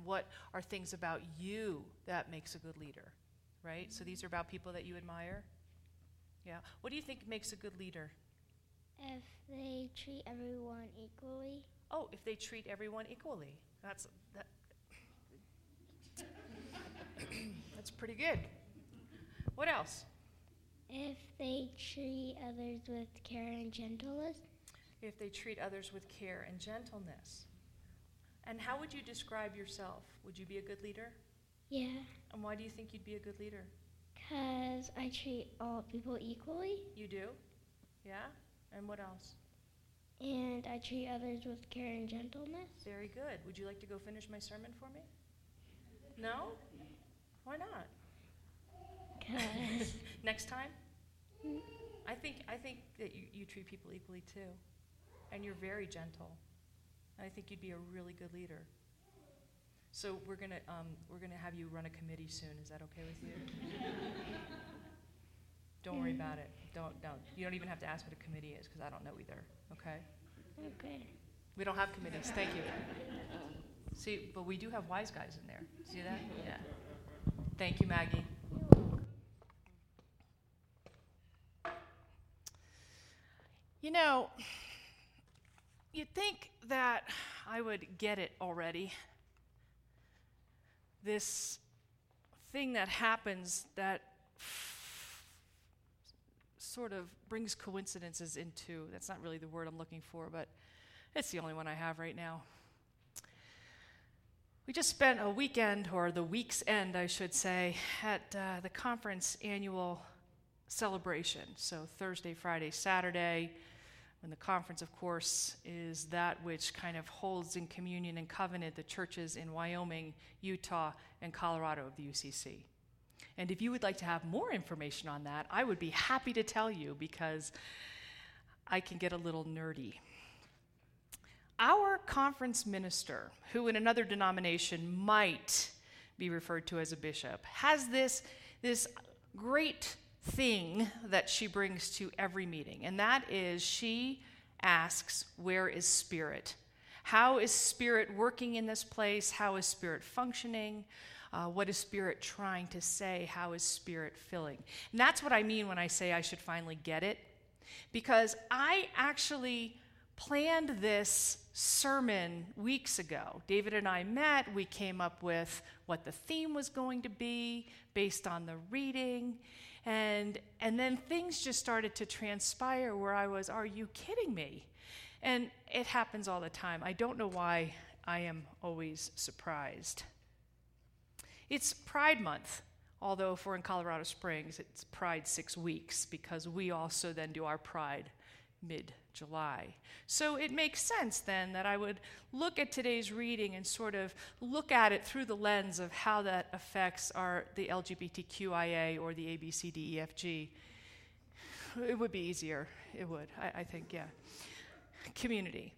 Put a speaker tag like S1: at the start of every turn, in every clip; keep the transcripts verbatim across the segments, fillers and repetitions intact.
S1: what are things about you that makes a good leader, right? So these are about people that you admire. Yeah. What do you think makes a good leader?
S2: If they treat everyone equally.
S1: Oh, if they treat everyone equally. That's that. That's pretty good. What else?
S2: If they treat others with care and gentleness.
S1: If they treat others with care and gentleness. And how would you describe yourself? Would you be a good leader?
S2: Yeah.
S1: And why do you think you'd be a good leader?
S2: Because I treat all people equally.
S1: You do? Yeah? And what else?
S2: And I treat others with care and gentleness.
S1: Very good. Would you like to go finish my sermon for me? No? Why not?
S2: Because
S1: Next time? I think I think that you, you treat people equally too. And you're very gentle. And I think you'd be a really good leader. So we're gonna um, we're gonna have you run a committee soon. Is that okay with you? Don't worry about it. Don't don't. You don't even have to ask what a committee is because I don't know either. Okay?
S2: okay.
S1: We don't have committees. Thank you. See, but we do have wise guys in there. See that? Yeah. Thank you, Maggie. You know, you'd think that I would get it already. This thing that happens that f- sort of brings coincidences into, that's not really the word I'm looking for, but it's the only one I have right now. We just spent a weekend, or the week's end, I should say, at uh, the conference annual celebration. So Thursday, Friday, Saturday, when the conference, of course, is that which kind of holds in communion and covenant the churches in Wyoming, Utah, and Colorado of the U C C. And if you would like to have more information on that, I would be happy to tell you because I can get a little nerdy. Our conference minister, who in another denomination might be referred to as a bishop, has this, this great thing that she brings to every meeting, and that is she asks, where is Spirit? How is Spirit working in this place? How is Spirit functioning? Uh, what is Spirit trying to say? How is Spirit filling? And that's what I mean when I say I should finally get it, because I actually planned this sermon weeks ago. David and I met. We came up with what the theme was going to be based on the reading. And and then things just started to transpire where I was, are you kidding me? And it happens all the time. I don't know why I am always surprised. It's Pride Month, although if we're in Colorado Springs, it's Pride six weeks because we also then do our Pride mid-July. So it makes sense then that I would look at today's reading and sort of look at it through the lens of how that affects our the L G B T Q I A or the A B C D E F G. It would be easier. It would, I, I think, yeah. Community.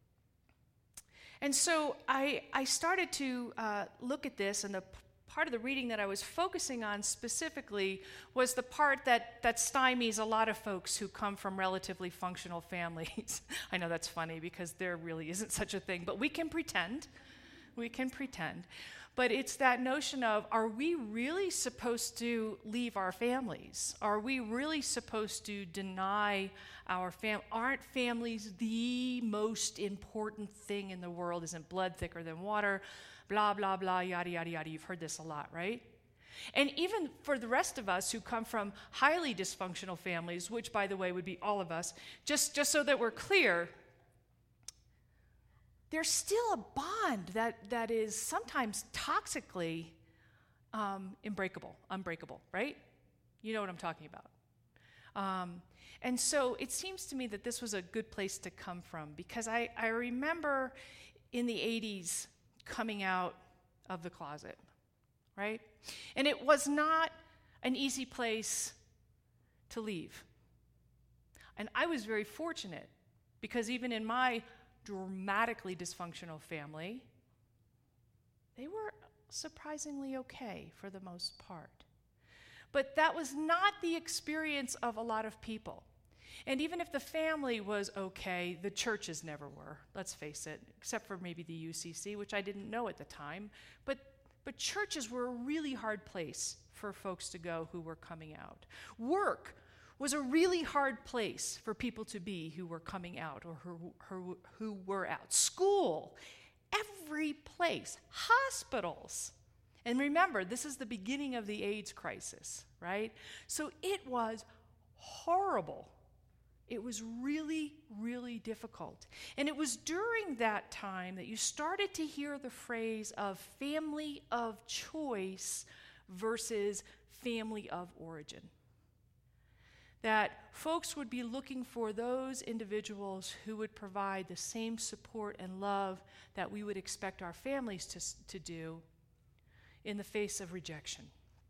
S1: And so I, I started to uh, look at this, and the part of the reading that I was focusing on specifically was the part that, that stymies a lot of folks who come from relatively functional families. I know that's funny because there really isn't such a thing, but we can pretend. We can pretend. But it's that notion of, are we really supposed to leave our families? Are we really supposed to deny our fam? Aren't families the most important thing in the world? Isn't blood thicker than water? Blah, blah, blah, yada, yada, yada. You've heard this a lot, right? And even for the rest of us who come from highly dysfunctional families, which, by the way, would be all of us, just, just so that we're clear, there's still a bond that, that is sometimes toxically um, unbreakable, unbreakable, right? You know what I'm talking about. Um, and so it seems to me that this was a good place to come from, because I, I remember in the eighties coming out of the closet, right? And it was not an easy place to leave. And I was very fortunate, because even in my dramatically dysfunctional family, they were surprisingly okay for the most part. But that was not the experience of a lot of people. And even if the family was okay, the churches never were, let's face it, except for maybe the U C C, which I didn't know at the time. But, but churches were a really hard place for folks to go who were coming out. Work was a really hard place for people to be who were coming out or who, who, who were out. School, every place, hospitals. And remember, this is the beginning of the AIDS crisis, right? So it was horrible. It was really, really difficult. And it was during that time that you started to hear the phrase of family of choice versus family of origin. That folks would be looking for those individuals who would provide the same support and love that we would expect our families to, to do in the face of rejection.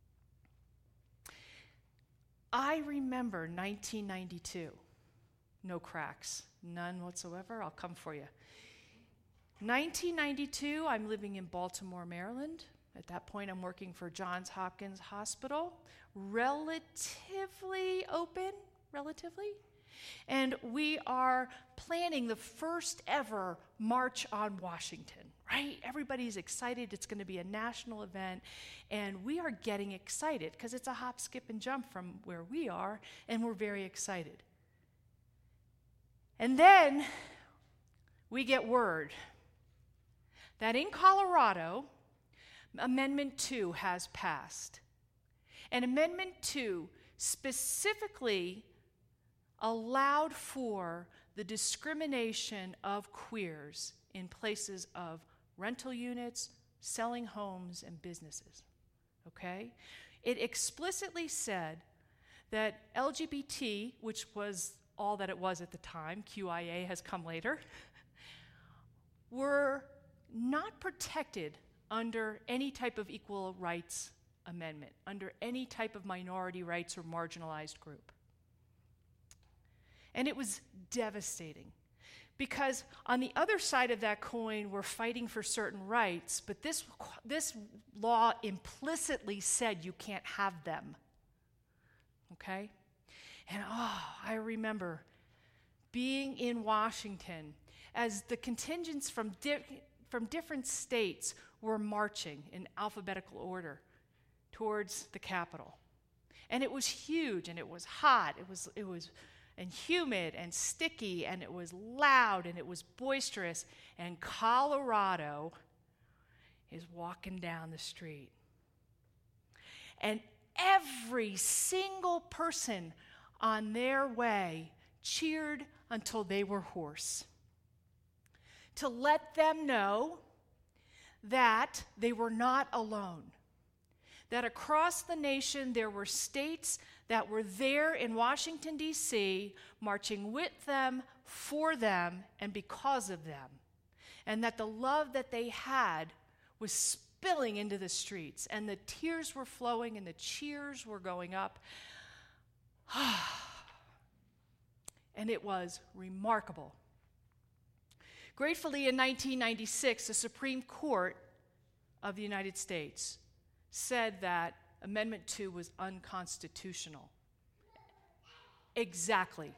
S1: I remember nineteen ninety-two. No cracks, none whatsoever. I'll come for you. nineteen ninety-two, I'm living in Baltimore, Maryland. At that point, I'm working for Johns Hopkins Hospital. Relatively open, relatively. And we are planning the first ever March on Washington, right? Everybody's excited. It's going to be a national event. And we are getting excited because it's a hop, skip, and jump from where we are, and we're very excited. And then we get word that in Colorado, Amendment two has passed. And Amendment two specifically allowed for the discrimination of queers in places of rental units, selling homes, and businesses. Okay? It explicitly said that L G B T, which was all that it was at the time, Q I A has come later, were not protected under any type of equal rights amendment, under any type of minority rights or marginalized group. And it was devastating because on the other side of that coin, we're fighting for certain rights, but this, this law implicitly said you can't have them. Okay? And oh, I remember being in Washington as the contingents from, di- from different states were marching in alphabetical order towards the Capitol. And it was huge, and it was hot, it was, it was and humid and sticky, and it was loud, and it was boisterous, and Colorado is walking down the street. And every single person on their way cheered until they were hoarse, to let them know that they were not alone, that across the nation there were states that were there in Washington, D C, marching with them, for them, and because of them, and that the love that they had was spilling into the streets, and the tears were flowing, and the cheers were going up. And it was remarkable. Gratefully, in nineteen ninety-six, the Supreme Court of the United States said that Amendment two was unconstitutional. Exactly.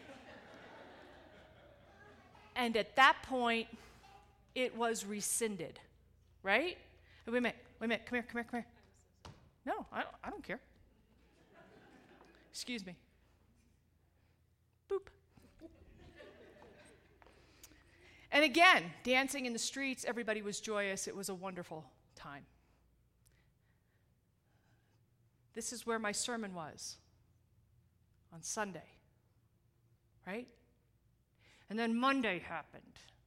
S1: And at that point, it was rescinded, right? Wait a minute, wait a minute, come here, come here, come here. No, I don't, I don't care. Excuse me. Boop. And again, dancing in the streets, everybody was joyous. It was a wonderful time. This is where my sermon was on Sunday, right? And then Monday happened.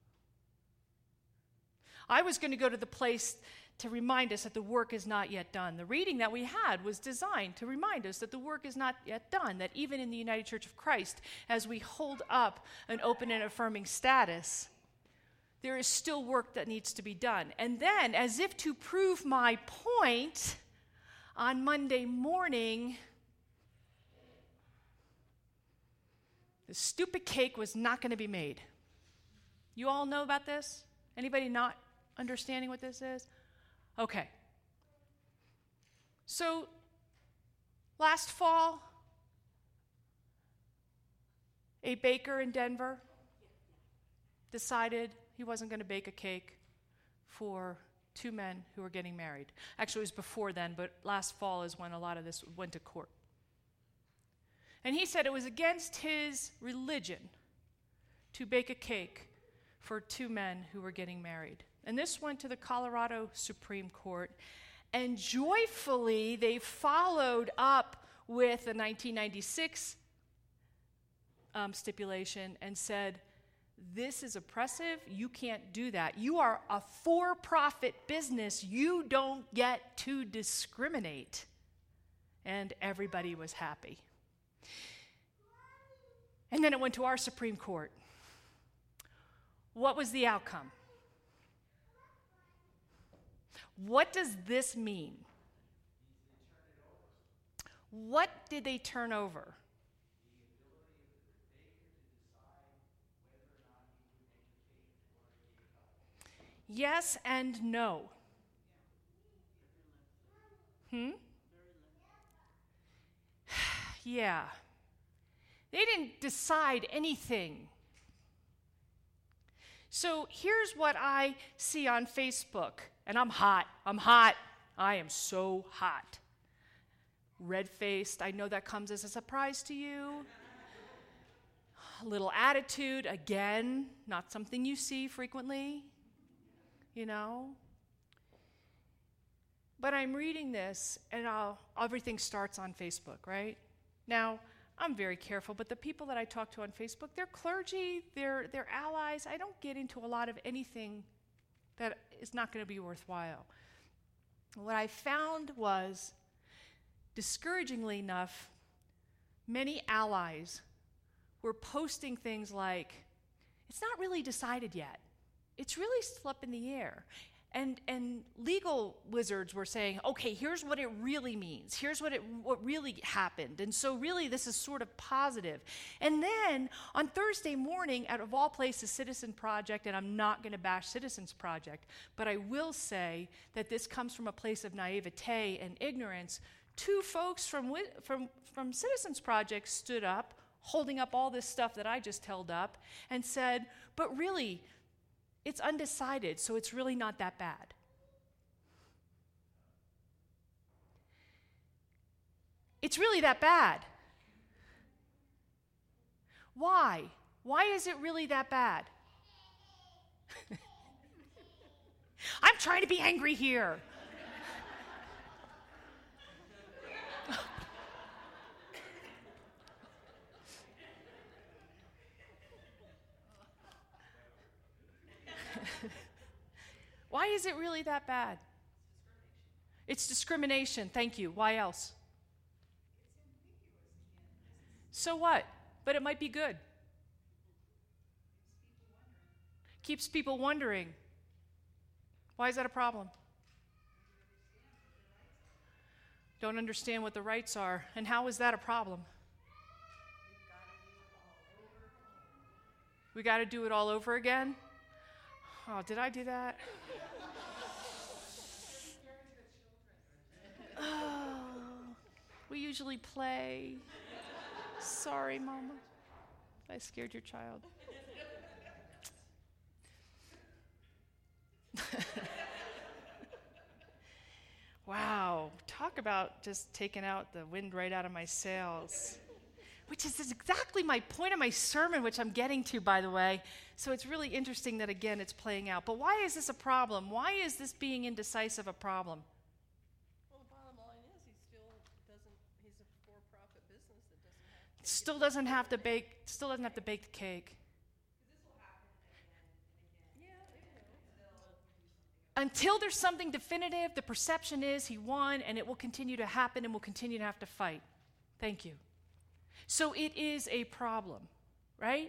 S1: I was going to go to the place to remind us that the work is not yet done. The reading that we had was designed to remind us that the work is not yet done, that even in the United Church of Christ, as we hold up an open and affirming status, there is still work that needs to be done. And then, as if to prove my point, on Monday morning, the stupid cake was not going to be made. You all know about this? Anybody not understanding what this is? Okay. So, last fall, A baker in Denver decided he wasn't going to bake a cake for two men who were getting married. Actually, it was before then, but last fall is when a lot of this went to court. And he said it was against his religion to bake a cake for two men who were getting married. And this went to the Colorado Supreme Court. And joyfully, they followed up with a nineteen ninety-six um, stipulation and said, this is oppressive. You can't do that. You are a for-profit business. You don't get to discriminate. And everybody was happy. And then it went to our Supreme Court. What was the outcome? What does this mean? What did they turn over? Yes and no. Hmm? Yeah. They didn't decide anything. So here's what I see on Facebook, and I'm hot. I'm hot. I am so hot. Red-faced. I know that comes as a surprise to you. A little attitude, again, not something you see frequently. You know? But I'm reading this, and I'll, everything starts on Facebook, right? Now, I'm very careful, but the people that I talk to on Facebook, they're clergy, they're, they're allies. I don't get into a lot of anything that is not going to be worthwhile. What I found was, discouragingly enough, many allies were posting things like, it's not really decided yet. It's really still up in the air. And and legal wizards were saying, okay, here's what it really means. Here's what it what really happened. And so really this is sort of positive. And then on Thursday morning, out of all places, Citizen Project, and I'm not going to bash Citizens Project, but I will say that this comes from a place of naivete and ignorance. Two folks from from from Citizens Project stood up, holding up all this stuff that I just held up, and said, but really, it's undecided, so it's really not that bad. It's really that bad. Why? Why is it really that bad? I'm trying to be angry here. Why is it really that bad? It's discrimination. Thank you. Why else? So what? But it might be good. Keeps people wondering. Why is that a problem? Don't understand what the rights are. And how is that a problem? We got to do it all over again? Oh, did I do that? Oh, we usually play. Sorry, Mama. I scared your child. Wow, talk about just taking out the wind right out of my sails. Which is exactly my point of my sermon, which I'm getting to, by the way. So it's really interesting that, again, it's playing out. But why is this a problem? Why is this being indecisive a problem?
S3: Well, the bottom line is he still doesn't, he's a for-profit business that doesn't have to.
S1: Still doesn't have to bake, still doesn't have to bake the cake.
S3: This will happen again and again. Yeah, it will.
S1: Until there's something definitive, the perception is he won, and it will continue to happen, and we'll continue to have to fight. Thank you. So it is a problem, right?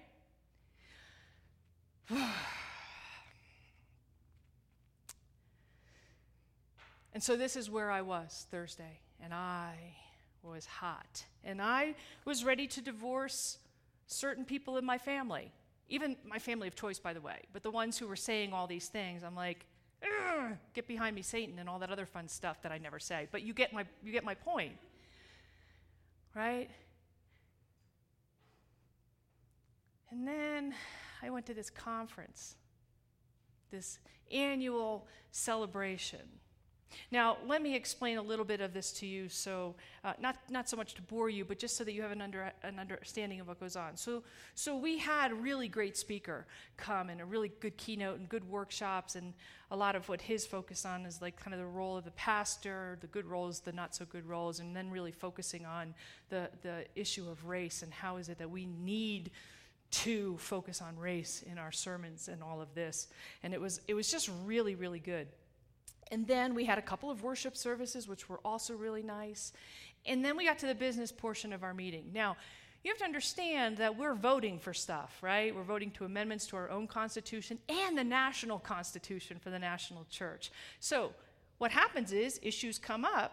S1: And so this is where I was Thursday, and I was hot. And I was ready to divorce certain people in my family, even my family of choice, by the way, but the ones who were saying all these things, I'm like, get behind me, Satan, and all that other fun stuff that I never say. But you get my, you get my point, right? And then I went to this conference, this annual celebration. Now, let me explain a little bit of this to you, so uh, not not so much to bore you, but just so that you have an under an understanding of what goes on. So, so we had a really great speaker come and a really good keynote and good workshops, and a lot of what his focus on is like kind of the role of the pastor, the good roles, the not so good roles, and then really focusing on the the issue of race and how is it that we need to focus on race in our sermons and all of this. And it was it was just really, really good. And then we had a couple of worship services, which were also really nice. And then we got to the business portion of our meeting. Now, you have to understand that we're voting for stuff, right? We're voting to amendments to our own constitution and the national constitution for the national church. So what happens is issues come up,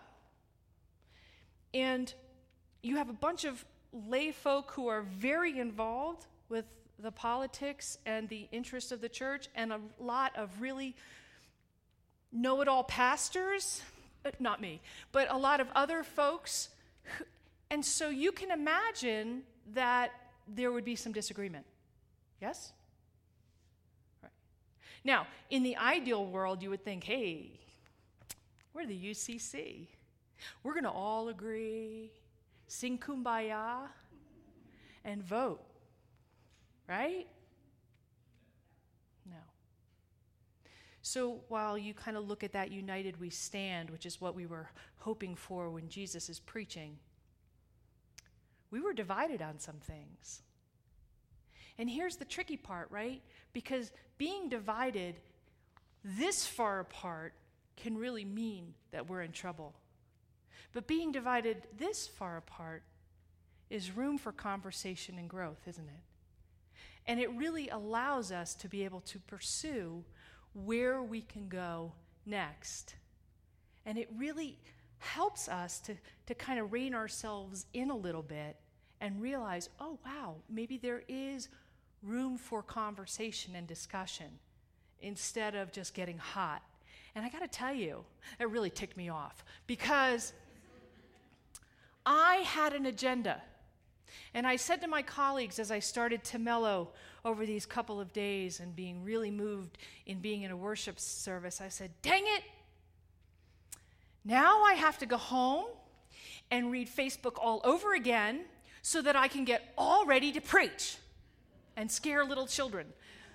S1: and you have a bunch of lay folk who are very involved with the politics and the interests of the church, and a lot of really know-it-all pastors, uh, not me, but a lot of other folks. Who, and so you can imagine that there would be some disagreement. Yes? Right. Now, in the ideal world, you would think, hey, we're the U C C. We're going to all agree, sing Kumbaya, and vote. Right? No. So while you kind of look at that united we stand, which is what we were hoping for when Jesus is preaching, we were divided on some things. And here's the tricky part, right? Because being divided this far apart can really mean that we're in trouble. But being divided this far apart is room for conversation and growth, isn't it? And it really allows us to be able to pursue where we can go next. And it really helps us to, to kind of rein ourselves in a little bit and realize, oh, wow, maybe there is room for conversation and discussion instead of just getting hot. And I got to tell you, it really ticked me off because I had an agenda. And I said to my colleagues as I started to mellow over these couple of days and being really moved in being in a worship service, I said, dang it, now I have to go home and read Facebook all over again so that I can get all ready to preach and scare little children.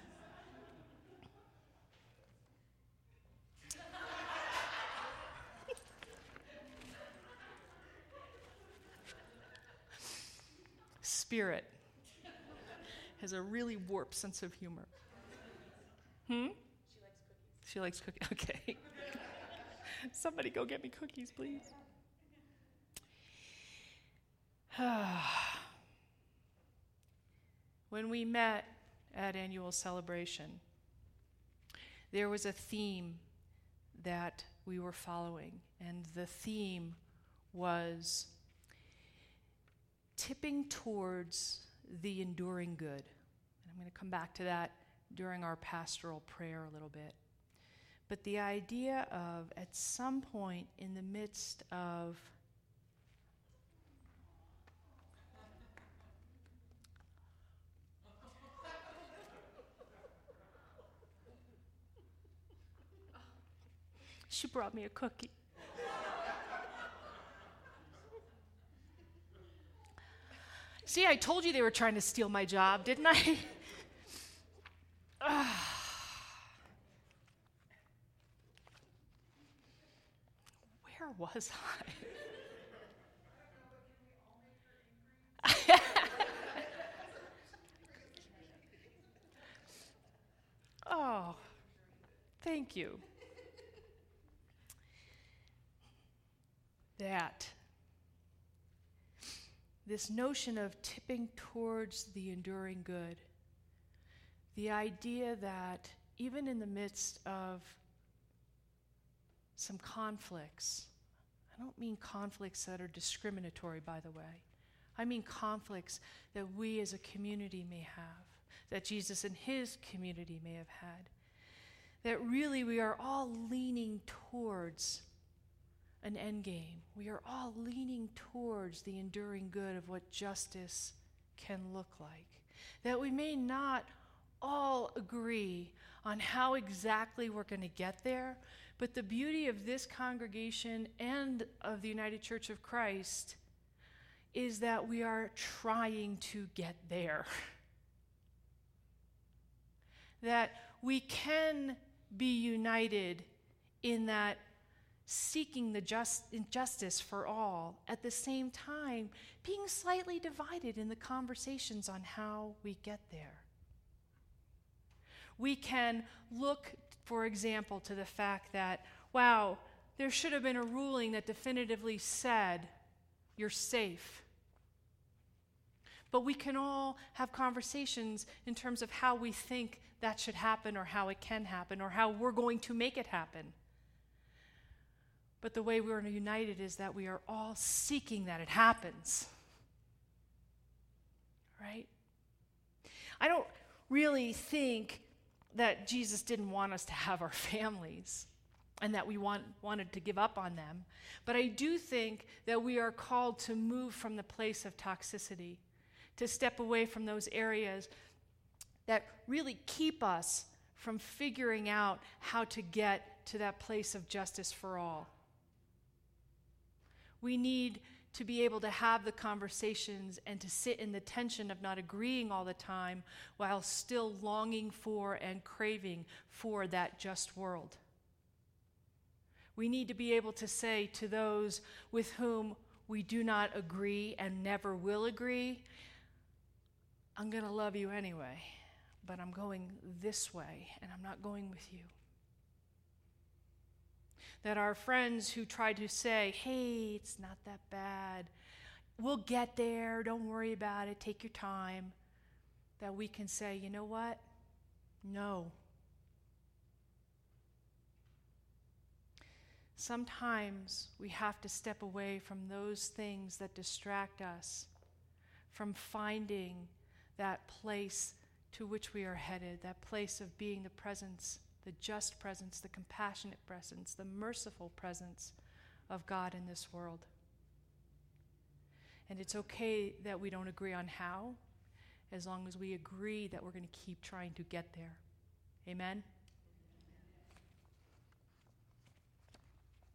S1: Spirit has a really warped sense of humor. Hmm? She likes cookies. She likes cookies. Okay. Somebody go get me cookies, please. When we met at annual celebration, there was a theme that we were following, and the theme was tipping towards the enduring good. And I'm going to come back to that during our pastoral prayer a little bit. But the idea of, at some point in the midst of she brought me a cookie. See, I told you they were trying to steal my job, didn't I? uh. Where was I? Oh, thank you. That. This notion of tipping towards the enduring good. The idea that even in the midst of some conflicts, I don't mean conflicts that are discriminatory, by the way. I mean conflicts that we as a community may have, that Jesus and his community may have had, that really we are all leaning towards an end game. We are all leaning towards the enduring good of what justice can look like. that we may not all agree on how exactly we're going to get there, but the beauty of this congregation and of the United Church of Christ is that we are trying to get there. That we can be united in that seeking the just justice for all, at the same time being slightly divided in the conversations on how we get there. We can look, for example, to the fact that, wow, there should have been a ruling that definitively said you're safe. But we can all have conversations in terms of how we think that should happen, or how it can happen, or how we're going to make it happen. But the way we're united is that we are all seeking that it happens. Right? I don't really think that Jesus didn't want us to have our families and that we want, wanted to give up on them. But I do think that we are called to move from the place of toxicity, to step away from those areas that really keep us from figuring out how to get to that place of justice for all. We need to be able to have the conversations and to sit in the tension of not agreeing all the time while still longing for and craving for that just world. We need to be able to say to those with whom we do not agree and never will agree, I'm going to love you anyway, but I'm going this way and I'm not going with you. That our friends who try to say, hey, it's not that bad, we'll get there, don't worry about it, take your time, that we can say, you know what? No. Sometimes we have to step away from those things that distract us from finding that place to which we are headed, that place of being the presence, the just presence, the compassionate presence, the merciful presence of God in this world. And it's okay that we don't agree on how, as long as we agree that we're going to keep trying to get there. Amen?